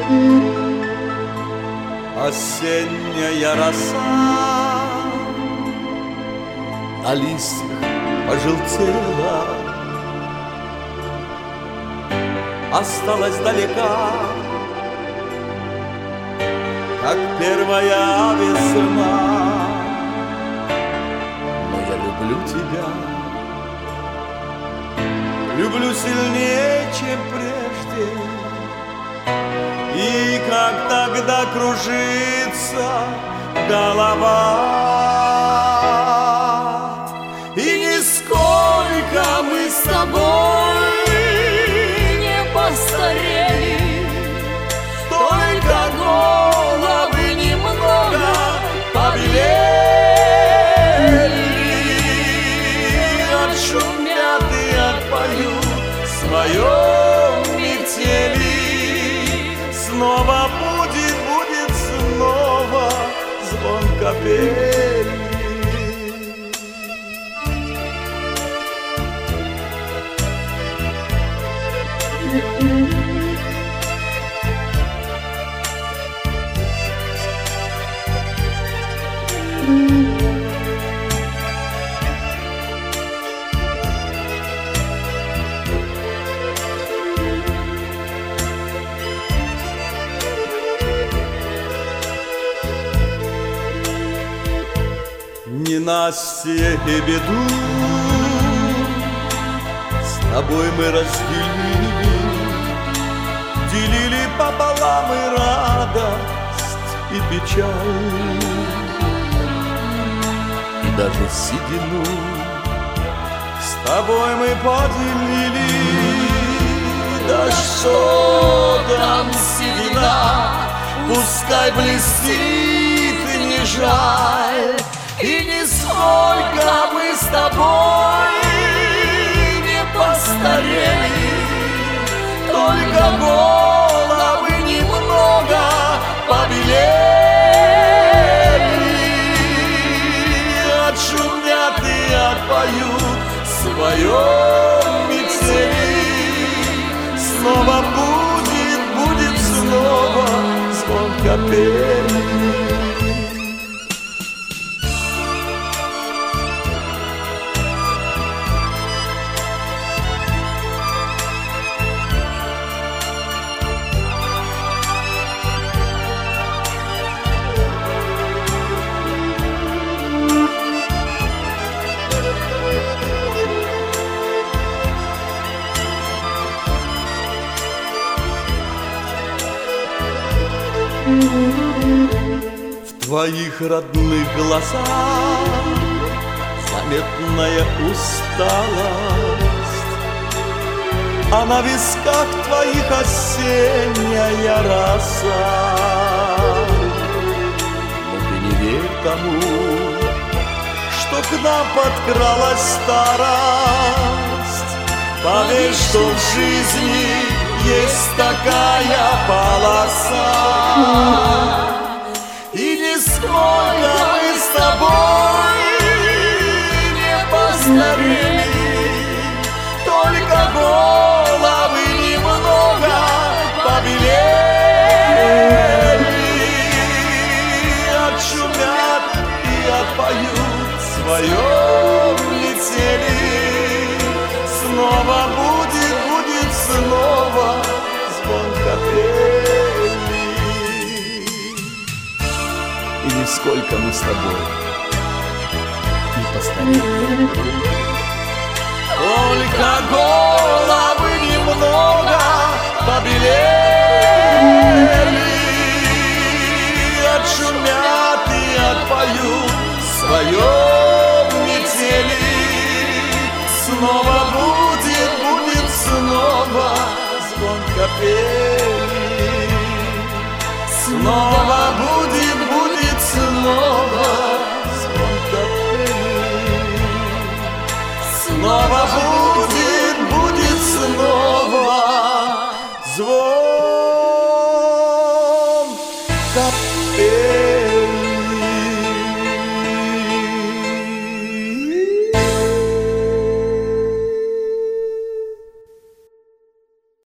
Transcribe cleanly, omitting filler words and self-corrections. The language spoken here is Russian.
Осенняя роса на листьях пожелтела, осталась далека, как первая весна. Но я люблю тебя, люблю сильнее, чем прежде. И как тогда кружится голова, и нисколько мы с тобой не постарели, только головы немного побелели. Отшумят и отпоют в своем метели. Снова будет снова звон капели. Ненастье и беду с тобой мы разделили, делили пополам и радость, и печаль, и даже седину с тобой мы поделили. Да что там седина, пускай блестит, и не жаль. И нисколько мы с тобой не постарели, только головы немного побелели. Отшумят и отпоют в своем метели. Снова будет снова звон капели. В твоих родных глазах заметная усталость, а на висках твоих осенняя роса. Но ты не верь тому, что к нам подкралась старость. Поверь, что в жизни есть такая полоса. И нисколько мы с тобой не постарели, только головы немного побелели. Отшумят и отпоют в своем метели. Снова будет снова звон капели. И нисколько мы с тобой не постарели, только головы немного побелели. Отшумят и отпоют в своем метели. Снова будет снова звон капели. Снова будет